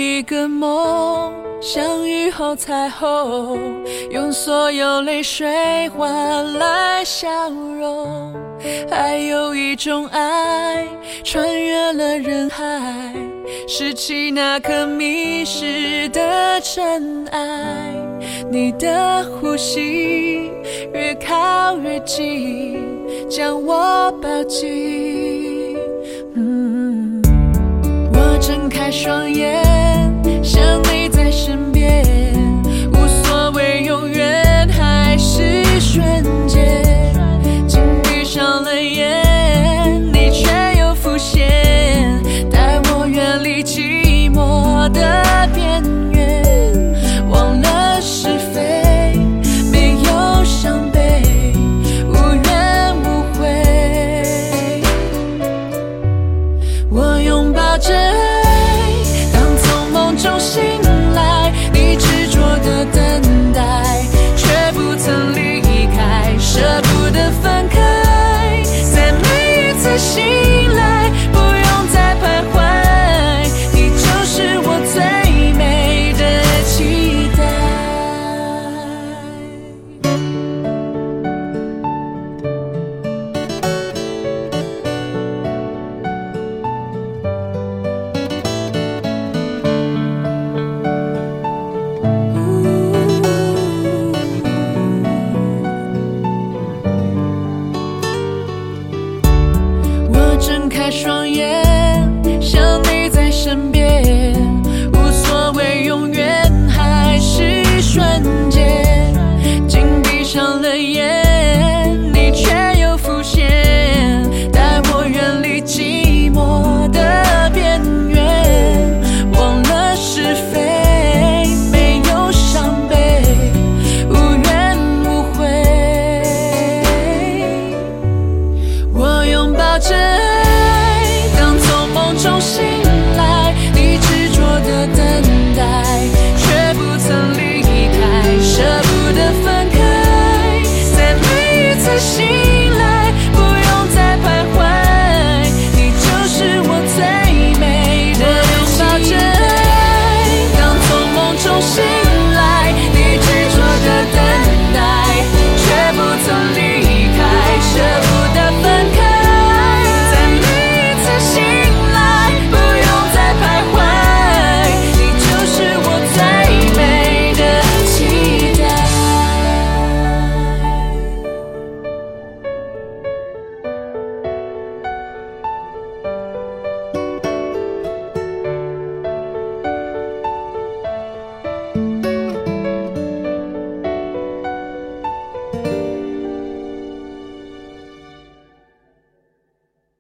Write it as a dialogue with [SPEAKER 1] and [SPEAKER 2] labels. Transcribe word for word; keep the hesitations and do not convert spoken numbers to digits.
[SPEAKER 1] 一个梦，像雨后彩虹，用所有泪水换来笑容。还有一种爱，穿越了人海，拾起那颗迷失的尘埃。你的呼吸越靠越近，将我抱紧。嗯，我睁开双眼，想你在身边，无所谓永远还是瞬间。紧闭上了眼，你却又浮现，带我远离寂寞的边缘。忘了是非，没有伤悲，无怨无悔。我拥抱着爱，当从梦中醒来，你执着的等待，却不曾离开，舍不得分开。在每一次醒来，不用再徘徊，你就是我最美的期待。我睁开双眼，想你在身边，无所谓永远还是瞬间。紧闭上了眼，你却又浮现，带我远离寂寞的边缘。忘了是非，没有伤悲，无怨无悔。我拥抱着